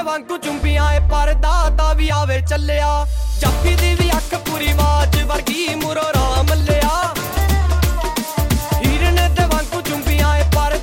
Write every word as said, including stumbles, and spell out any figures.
वांगू चुंबियां ए पर दाता भी आवे चलिया।